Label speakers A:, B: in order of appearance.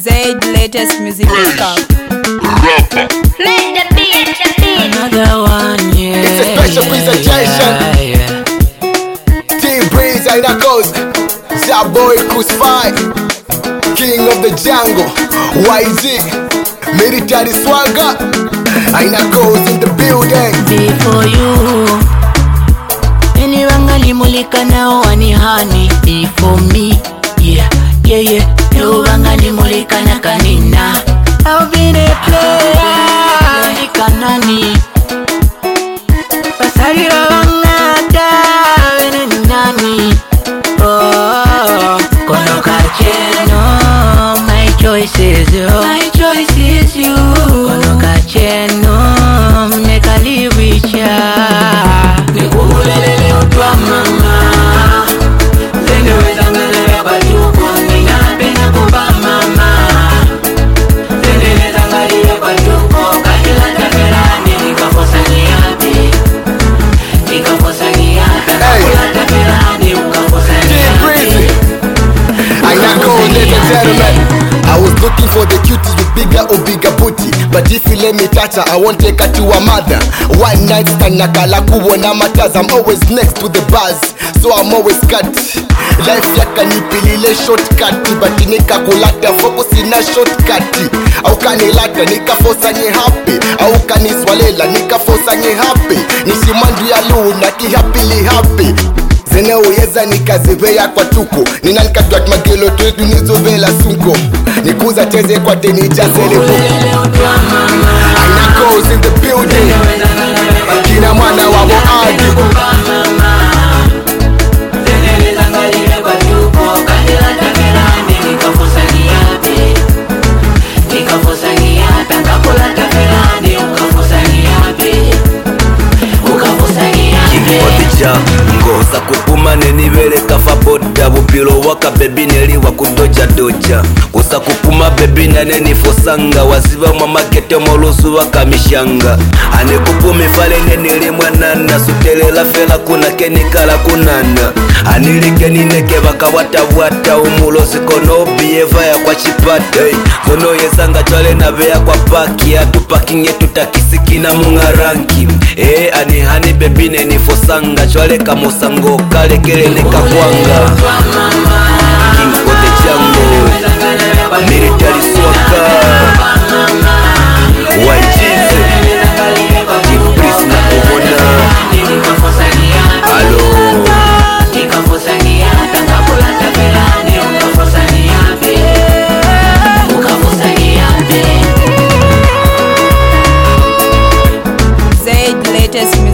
A: Zaid latest music come.
B: Make the beat.
C: Another one, yeah.
D: It's a special presentation.
C: Yeah.
D: T-Breeze and that goes Boy Crucified, King of the Jungle, YG, Military Swagger, and that goes in the building.
C: Before you anyone limulika nao wanihani. Before me, yeah. Anyone limulika na kanina. I've been a player nikanani pasarira wangata wenenani. Oh, kono kacheno, my choice is you. My choice is you. Kono kacheno, make a live with ya. Nikulelele utwa mama, zeneweza ngazere bajuko, ninapenda kuba mama. Zeneweza ngaliye bajuko, kajila taferani, nikafosa niyapi. Nikafosa niyapi, kakula taferani, ukafosa niyapi.
D: And that goes, ladies and gentlemen, I was looking for the cuties with bigger or bigger booty, but if you let me touch her, I won't take her to a mother. One night stand nakala kuona matters. I'm always next to the buzz, so I'm always cut. Life yaka nipilile shortcut, but nikakulata focus ina shortcut. Au kanilata nikafosa nye happy, au kaniswalela nikafosa nye happy. Nishimandu ya luna kihapili happy. Zene uyeza nikaziveya kwa tuko, nina nikatwat magelo twetu nizovela sunko. Nikuza teze kwa tenija selebu. Aina goes in the building, kina mwana wa moadi.
E: Ngoza kupuma nenibele kafa boda bupilo waka bebi neli wakudoja doja kusa kupuma bebi nane nifosanga waziva mwa makete molusu waka mishanga ane kupumi fale nenili mwanana sutelela fela kuna kenikala kunana anilike nineke waka wata umulozi kono bieva ya kwa chipate kono yezanga chwale na vea kwa paki atu parking yetu takisiki na mungaranki ani hani bebi nenifosanga chwale kamusango kale kele nekakwanga King of the Jungle, Military Swagger, YG, T-Breeze na kubona. Hello.
A: Zaid latest music.